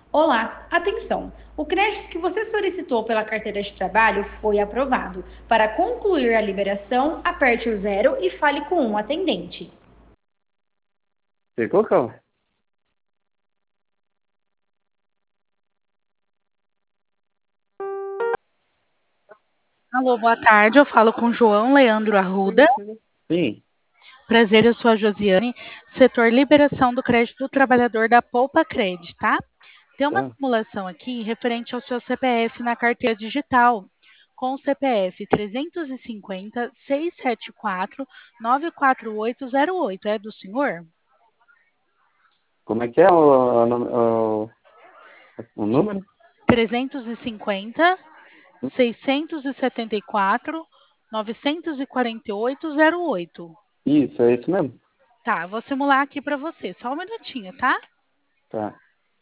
Olá, atenção! O crédito que você solicitou pela carteira de trabalho foi aprovado. Para concluir a liberação, aperte o zero e fale com um atendente. Ficou, calma? Alô, boa tarde. Eu falo com João Leandro Arruda. Sim. Prazer, eu sou a Josiane, setor liberação do crédito do trabalhador da Poupa Cred, tá? Tem uma Tá. simulação aqui referente ao seu CPF na carteira digital, com o CPF 350-674-94808. É do senhor? Como é que é o número? 350-674-94808. Isso, é isso mesmo? Tá, vou simular aqui para você. Só um minutinho, tá? Tá.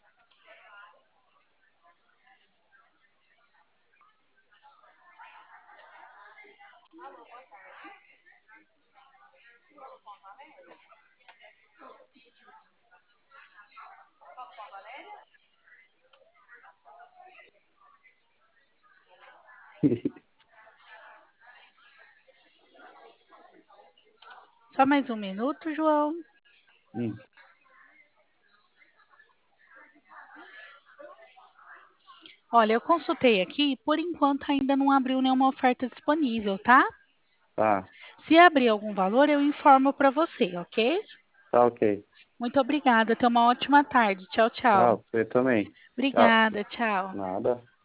Só mais um minuto, João. Hum. Olha, eu consultei aqui, por enquanto ainda não abriu nenhuma oferta disponível, tá? Tá. Se abrir algum valor, eu informo para você, ok? Tá, ok. Muito obrigada. Tenha uma ótima tarde. Tchau, tchau. Tchau, você também. Tchau. Obrigada, tchau. Nada.